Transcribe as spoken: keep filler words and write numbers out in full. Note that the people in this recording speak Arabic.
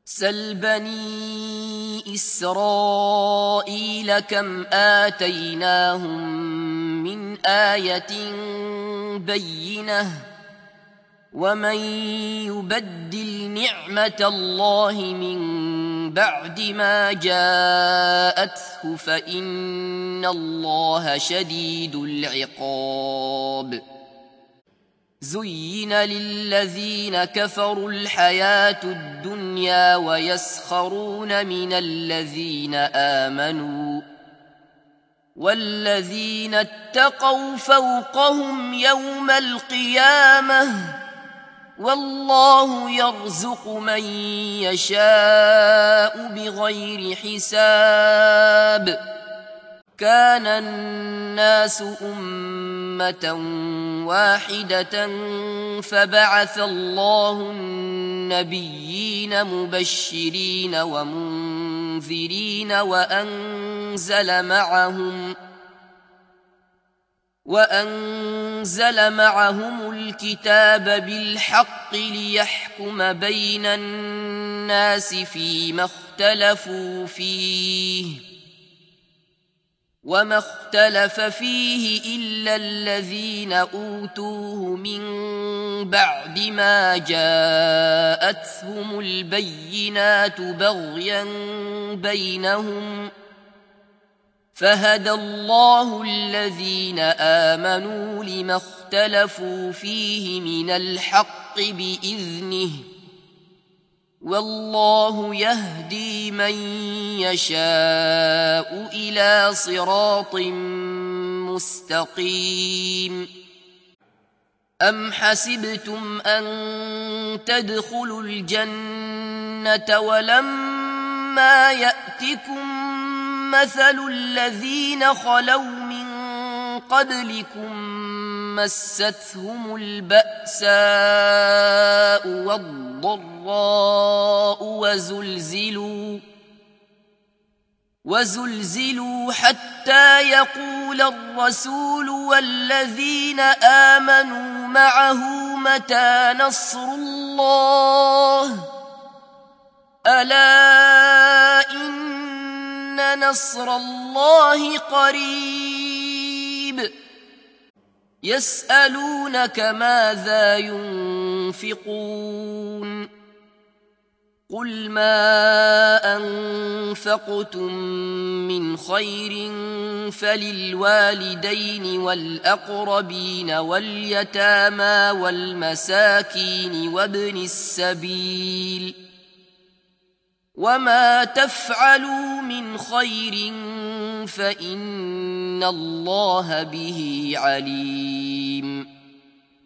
سل بني إسرائيل كم آتيناهم من آية بينة ومن يبدل نعمة الله من بعد ما جاءته فإن الله شديد العقاب زين للذين كفروا الحياة الدنيا ويسخرون من الذين آمنوا والذين اتقوا فوقهم يوم القيامة والله يرزق من يشاء بغير حساب كان الناس أمة واحدة فبعث الله النبيين مبشرين ومنذرين وأنزل معهم وأنزل معهم الكتاب بالحق ليحكم بين الناس فيما اختلفوا فيه وما اختلف فيه إلا الذين أوتوه من بعد ما جاءتهم البينات بغيا بينهم فهدى الله الذين آمنوا لما اختلفوا فيه من الحق بإذنه والله يهدي من يشاء إلى صراط مستقيم أم حسبتم أن تدخلوا الجنة ولما يأتكم مثل الذين خلوا من قبلكم مستهم البأساء والضراء وزلزلوا وزلزلوا حتى يقول الرسول والذين آمنوا معه متى نصر الله ألا إن نصر الله قريب يسألونك ماذا ينفقون قل ما أنفقتم من خير فللوالدين والأقربين واليتامى والمساكين وابن السبيل وما تفعلوا من خير فإن الله به عليم